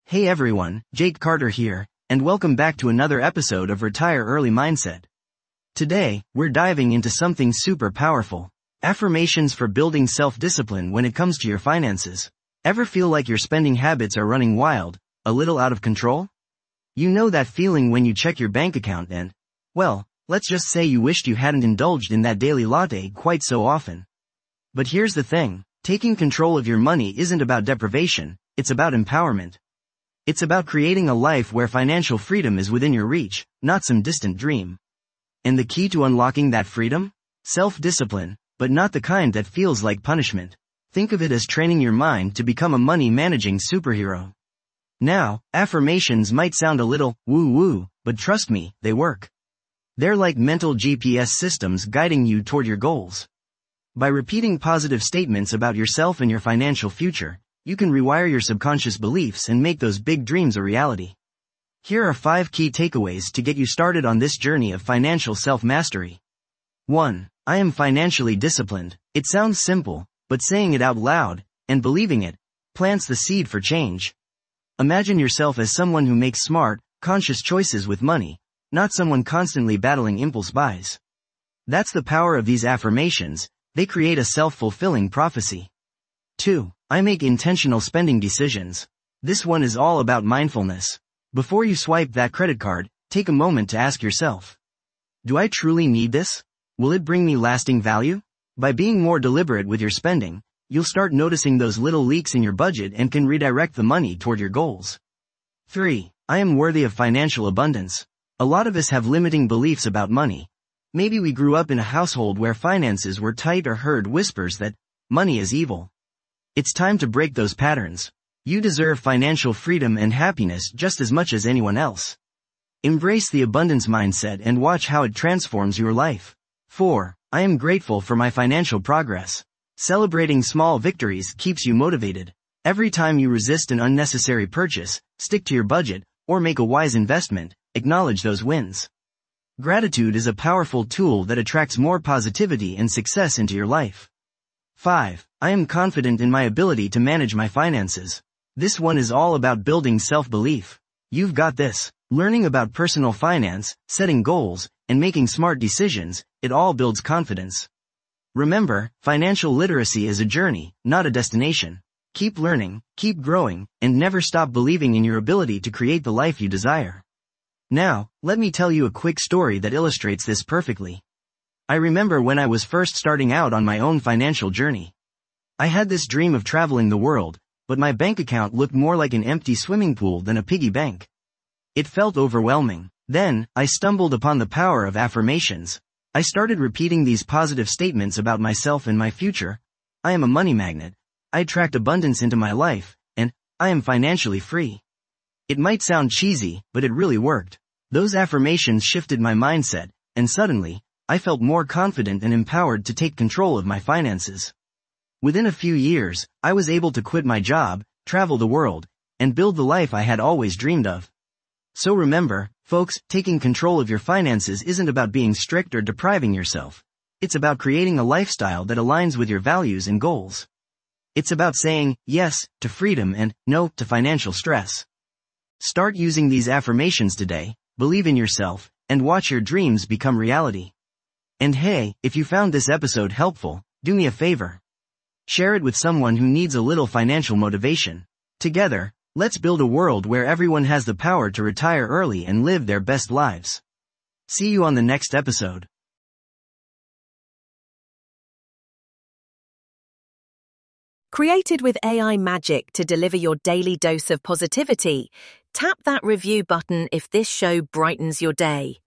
Hey everyone, Jake Carter here, and welcome back to another episode of Retire Early Mindset. Today, we're diving into something super powerful. Affirmations for building self-discipline when it comes to your finances. Ever feel like your spending habits are running wild, a little out of control? You know that feeling when you check your bank account and, well, let's just say you wished you hadn't indulged in that daily latte quite so often. But here's the thing, taking control of your money isn't about deprivation, it's about empowerment. It's about creating a life where financial freedom is within your reach, not some distant dream. And the key to unlocking that freedom? Self-discipline, but not the kind that feels like punishment. Think of it as training your mind to become a money-managing superhero. Now, affirmations might sound a little woo-woo, but trust me, they work. They're like mental GPS systems guiding you toward your goals. By repeating positive statements about yourself and your financial future, you can rewire your subconscious beliefs and make those big dreams a reality. Here are 5 key takeaways to get you started on this journey of financial self-mastery. 1. I am financially disciplined. It sounds simple, but saying it out loud, and believing it, plants the seed for change. Imagine yourself as someone who makes smart, conscious choices with money, not someone constantly battling impulse buys. That's the power of these affirmations, they create a self-fulfilling prophecy. 2. I make intentional spending decisions. This one is all about mindfulness. Before you swipe that credit card, take a moment to ask yourself, do I truly need this? Will it bring me lasting value? By being more deliberate with your spending, you'll start noticing those little leaks in your budget and can redirect the money toward your goals. 3. I am worthy of financial abundance. A lot of us have limiting beliefs about money. Maybe we grew up in a household where finances were tight or heard whispers that money is evil. It's time to break those patterns. You deserve financial freedom and happiness just as much as anyone else. Embrace the abundance mindset and watch how it transforms your life. 4. I am grateful for my financial progress. Celebrating small victories keeps you motivated. Every time you resist an unnecessary purchase, stick to your budget, or make a wise investment, acknowledge those wins. Gratitude is a powerful tool that attracts more positivity and success into your life. 5. I am confident in my ability to manage my finances. This one is all about building self-belief. You've got this. Learning about personal finance, setting goals, and making smart decisions, it all builds confidence. Remember, financial literacy is a journey, not a destination. Keep learning, keep growing, and never stop believing in your ability to create the life you desire. Now, let me tell you a quick story that illustrates this perfectly. I remember when I was first starting out on my own financial journey. I had this dream of traveling the world, but my bank account looked more like an empty swimming pool than a piggy bank. It felt overwhelming. Then, I stumbled upon the power of affirmations. I started repeating these positive statements about myself and my future. I am a money magnet. I attract abundance into my life, and I am financially free. It might sound cheesy, but it really worked. Those affirmations shifted my mindset, and suddenly, I felt more confident and empowered to take control of my finances. Within a few years, I was able to quit my job, travel the world, and build the life I had always dreamed of. So remember, folks, taking control of your finances isn't about being strict or depriving yourself. It's about creating a lifestyle that aligns with your values and goals. It's about saying yes to freedom and no to financial stress. Start using these affirmations today, believe in yourself, and watch your dreams become reality. And hey, if you found this episode helpful, do me a favor. Share it with someone who needs a little financial motivation. Together, let's build a world where everyone has the power to retire early and live their best lives. See you on the next episode. Created with AI magic to deliver your daily dose of positivity, tap that review button if this show brightens your day.